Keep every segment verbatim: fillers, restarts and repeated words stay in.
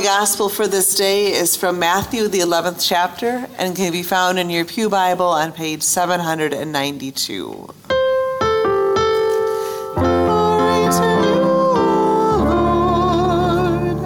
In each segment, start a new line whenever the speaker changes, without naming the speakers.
The gospel for this day is from Matthew, the eleventh chapter, and can be found in your Pew Bible on page seven hundred ninety-two. Glory to you, Lord.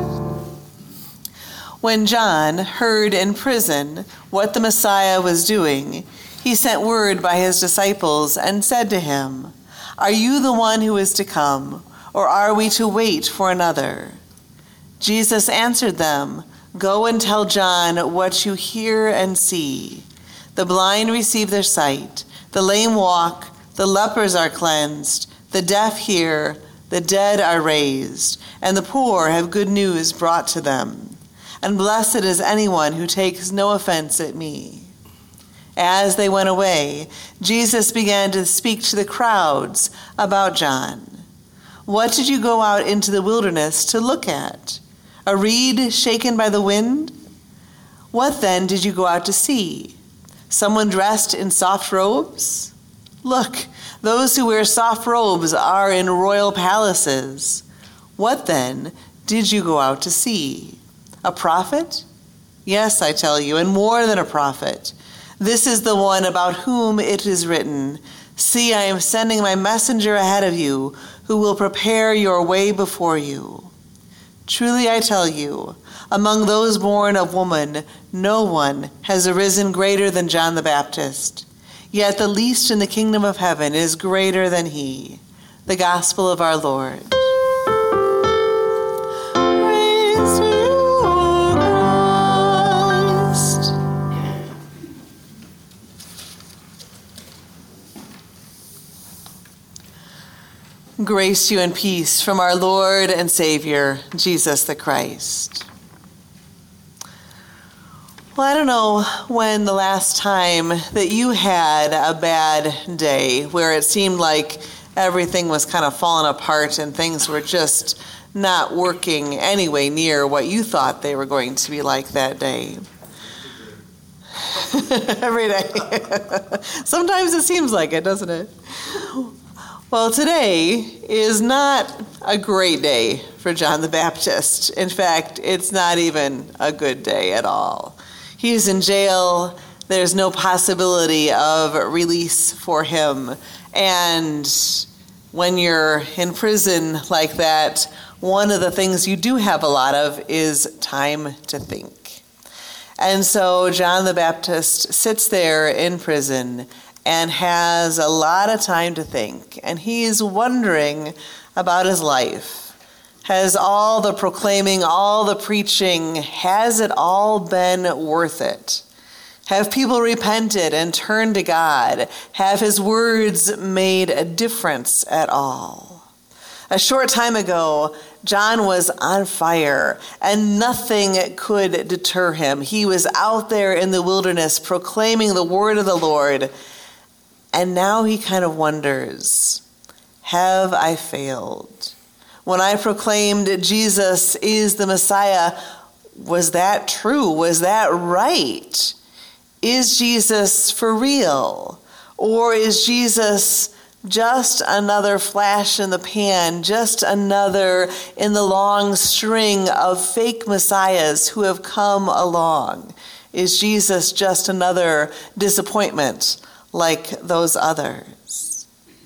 When John heard in prison what the Messiah was doing, he sent word by his disciples and said to him, "Are you the one who is to come, or are we to wait for another?" Jesus answered them, "Go and tell John what you hear and see. The blind receive their sight, the lame walk, the lepers are cleansed, the deaf hear, the dead are raised, and the poor have good news brought to them. And blessed is anyone who takes no offense at me." As they went away, Jesus began to speak to the crowds about John. "What did you go out into the wilderness to look at? A reed shaken by the wind? What then did you go out to see? Someone dressed in soft robes? Look, those who wear soft robes are in royal palaces. What then did you go out to see? A prophet? Yes, I tell you, and more than a prophet. This is the one about whom it is written, 'See, I am sending my messenger ahead of you, who will prepare your way before you.' Truly I tell you, among those born of woman, no one has arisen greater than John the Baptist. Yet the least in the kingdom of heaven is greater than he." The gospel of our Lord. Praise to you, O Christ. Grace to you and peace from our Lord and Savior, Jesus the Christ. Well, I don't know when the last time that you had a bad day where it seemed like everything was kind of falling apart and things were just not working anyway near what you thought they were going to be like that day. Every day. Sometimes it seems like it, doesn't it? Well, today is not a great day for John the Baptist. In fact, it's not even a good day at all. He's in jail. There's no possibility of release for him. And when you're in prison like that, one of the things you do have a lot of is time to think. And so John the Baptist sits there in prison and has a lot of time to think. And he's wondering about his life. Has all the proclaiming, all the preaching, has it all been worth it? Have people repented and turned to God? Have his words made a difference at all? A short time ago, John was on fire, and nothing could deter him. He was out there in the wilderness proclaiming the word of the Lord. And now he kind of wonders, have I failed? When I proclaimed Jesus is the Messiah, was that true? Was that right? Is Jesus for real? Or is Jesus just another flash in the pan, just another in the long string of fake messiahs who have come along? Is Jesus just another disappointment like those others?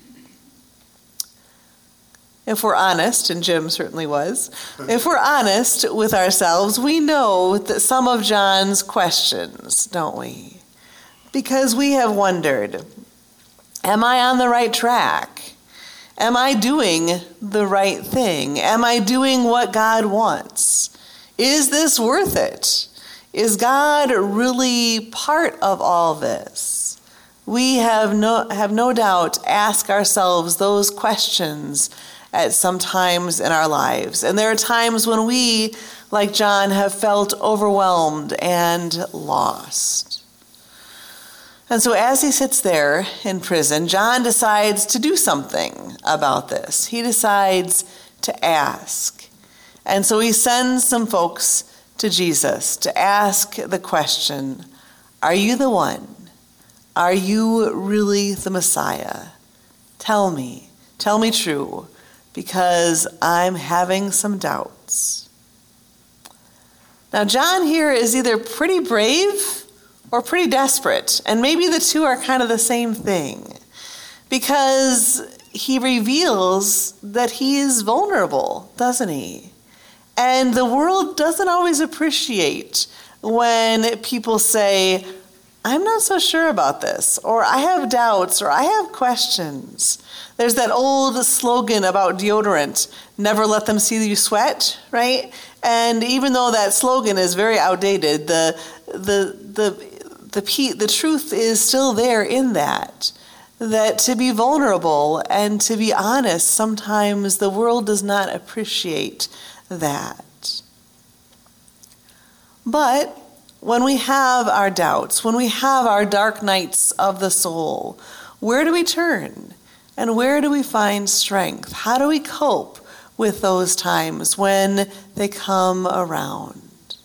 If we're honest, and Jim certainly was, if we're honest with ourselves, we know that some of John's questions, don't we? Because we have wondered, am I on the right track? Am I doing the right thing? Am I doing what God wants? Is this worth it? Is God really part of all this? We have no have no doubt asked ourselves those questions at some times in our lives. And there are times when we, like John, have felt overwhelmed and lost. And so as he sits there in prison, John decides to do something about this. He decides to ask. And so he sends some folks to Jesus to ask the question, "Are you the one? Are you really the Messiah? Tell me, tell me true, because I'm having some doubts." Now, John here is either pretty brave or pretty desperate, and maybe the two are kind of the same thing, because he reveals that he is vulnerable, doesn't he? And the world doesn't always appreciate when people say, I'm not so sure about this, or I have doubts, or I have questions. There's that old slogan about deodorant, never let them see you sweat, right? And even though that slogan is very outdated, the the the the the truth is still there in that. That to be vulnerable and to be honest, sometimes the world does not appreciate that. But when we have our doubts, when we have our dark nights of the soul, where do we turn? And where do we find strength? How do we cope with those times when they come around?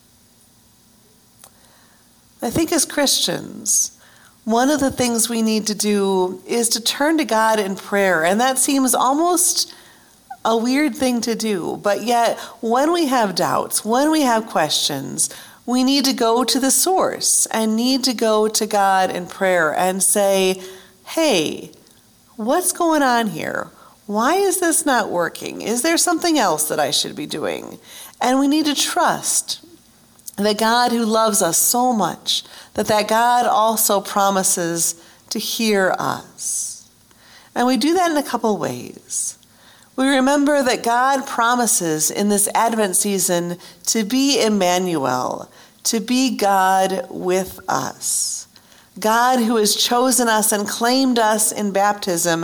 I think as Christians, one of the things we need to do is to turn to God in prayer. And that seems almost a weird thing to do. But yet, when we have doubts, when we have questions, we need to go to the source and need to go to God in prayer and say, hey, what's going on here? Why is this not working? Is there something else that I should be doing? And we need to trust that God who loves us so much, that that God also promises to hear us. And we do that in a couple ways. We remember that God promises in this Advent season to be Emmanuel, to be God with us. God who has chosen us and claimed us in baptism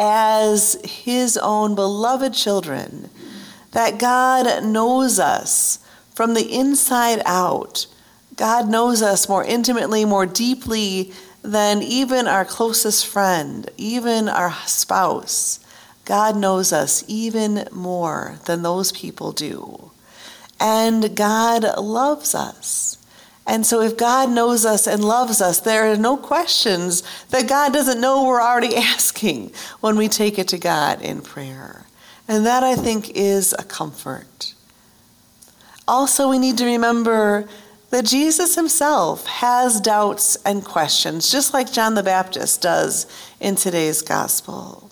as his own beloved children. That God knows us from the inside out. God knows us more intimately, more deeply than even our closest friend, even our spouse. God knows us even more than those people do. And God loves us. And so if God knows us and loves us, there are no questions that God doesn't know we're already asking when we take it to God in prayer. And that, I think, is a comfort. Also, we need to remember that Jesus himself has doubts and questions, just like John the Baptist does in today's gospel.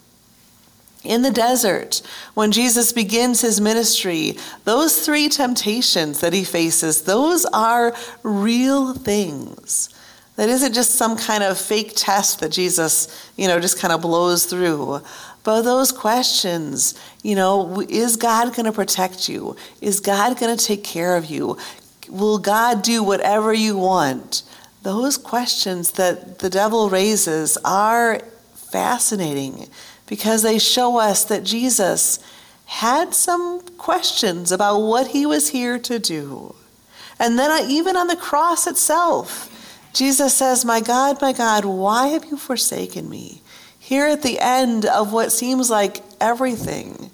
In the desert, when Jesus begins his ministry, those three temptations that he faces, those are real things. That isn't just some kind of fake test that Jesus, you know, just kind of blows through. But those questions, you know, is God going to protect you? Is God going to take care of you? Will God do whatever you want? Those questions that the devil raises are fascinating because they show us that Jesus had some questions about what he was here to do. And then even on the cross itself, Jesus says, "My God, my God, why have you forsaken me?" Here at the end of what seems like everything,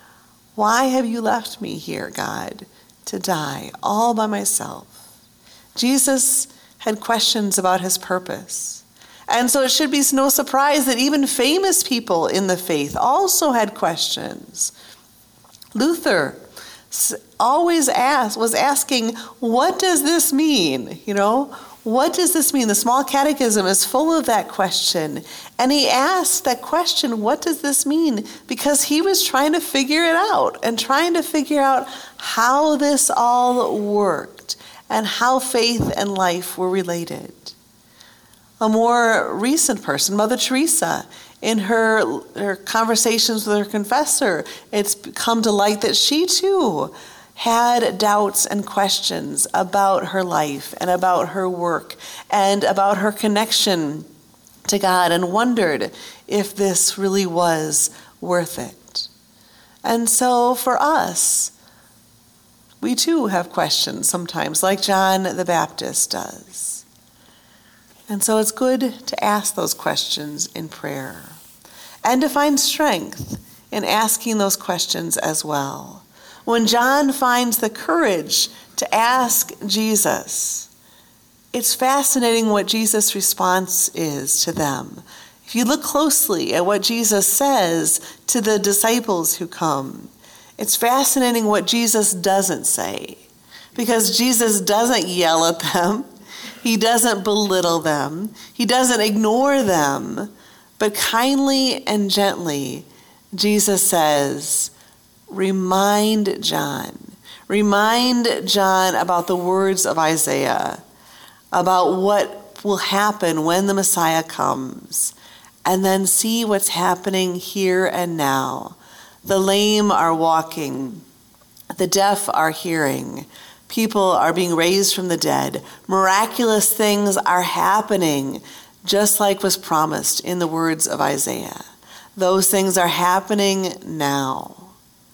why have you left me here, God, to die all by myself? Jesus had questions about his purpose. And so it should be no surprise that even famous people in the faith also had questions. Luther always asked, was asking, what does this mean? You know, what does this mean? The Small Catechism is full of that question. And he asked that question, what does this mean? Because he was trying to figure it out and trying to figure out how this all worked and how faith and life were related. A more recent person, Mother Teresa, in her, her conversations with her confessor, it's come to light that she too had doubts and questions about her life and about her work and about her connection to God and wondered if this really was worth it. And so for us, we too have questions sometimes, like John the Baptist does. And so it's good to ask those questions in prayer and to find strength in asking those questions as well. When John finds the courage to ask Jesus, it's fascinating what Jesus' response is to them. If you look closely at what Jesus says to the disciples who come, it's fascinating what Jesus doesn't say. because Jesus doesn't yell at them. He doesn't belittle them. He doesn't ignore them. But kindly and gently, Jesus says, remind John. Remind John about the words of Isaiah, about what will happen when the Messiah comes. And then see what's happening here and now. The lame are walking. The deaf are hearing. People are being raised from the dead. Miraculous things are happening, just like was promised in the words of Isaiah. Those things are happening now.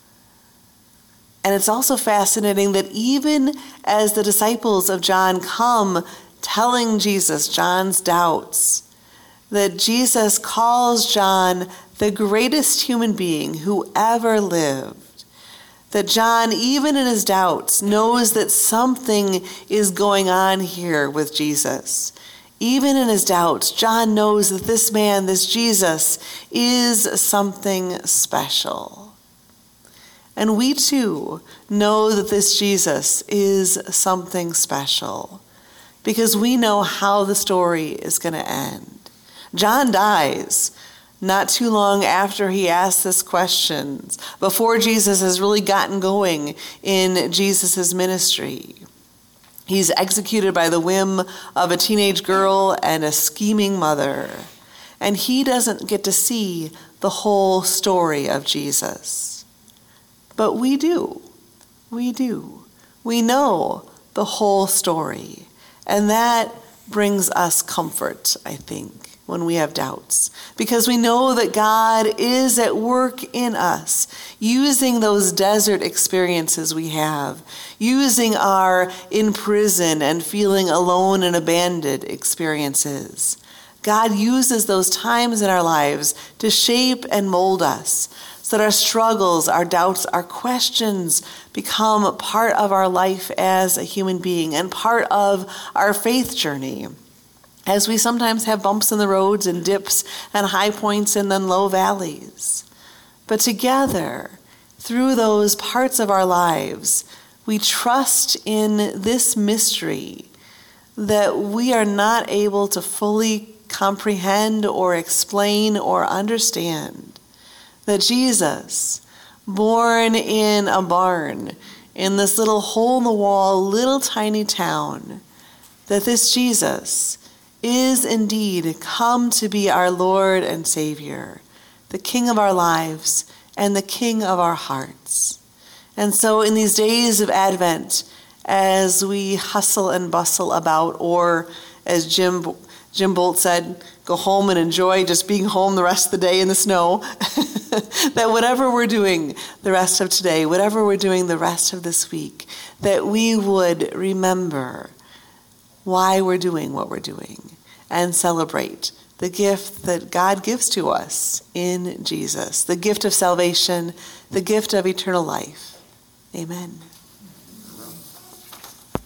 And it's also fascinating that even as the disciples of John come telling Jesus John's doubts, that Jesus calls John the greatest human being who ever lived. That John, even in his doubts, knows that something is going on here with Jesus. Even in his doubts, John knows that this man, this Jesus, is something special. And we too know that this Jesus is something special because we know how the story is going to end. John dies not too long after he asks this question, before Jesus has really gotten going in Jesus' ministry. He's executed by the whim of a teenage girl and a scheming mother. And he doesn't get to see the whole story of Jesus. But we do. We do. We know the whole story. And that brings us comfort, I think, when we have doubts, because we know that God is at work in us, using those desert experiences we have, using our in prison and feeling alone and abandoned experiences. God uses those times in our lives to shape and mold us so that our struggles, our doubts, our questions become part of our life as a human being and part of our faith journey. As we sometimes have bumps in the roads and dips and high points and then low valleys. But together, through those parts of our lives, we trust in this mystery that we are not able to fully comprehend or explain or understand. That Jesus, born in a barn, in this little hole-in-the-wall, little tiny town, that this Jesus is indeed come to be our Lord and Savior, the King of our lives and the King of our hearts. And so in these days of Advent, as we hustle and bustle about, or as Jim Jim Bolt said, go home and enjoy just being home the rest of the day in the snow, that whatever we're doing the rest of today, whatever we're doing the rest of this week, that we would remember why we're doing what we're doing and celebrate the gift that God gives to us in Jesus, the gift of salvation, the gift of eternal life. Amen.